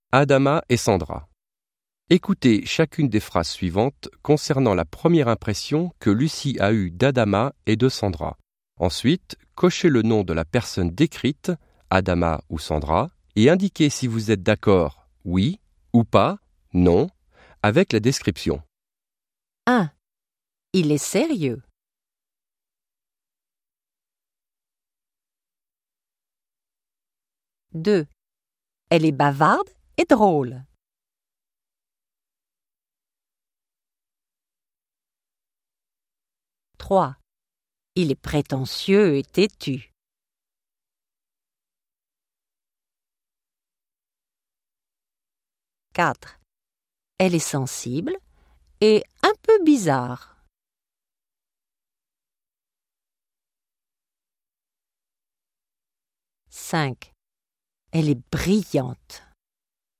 Adama et Sandra. Écoutez chacune des phrases suivantes concernant la première impression que Lucie a eue d'Adama et de Sandra. Ensuite, cochez le nom de la personne décrite, Adama ou Sandra, et indiquez si vous êtes d'accord, oui, ou pas, non, avec la description. 1. Il est sérieux. 2. Elle est bavarde et drôle. 3. Il est prétentieux et têtu. 4. Elle est sensible et un peu bizarre. 5. Elle est brillante.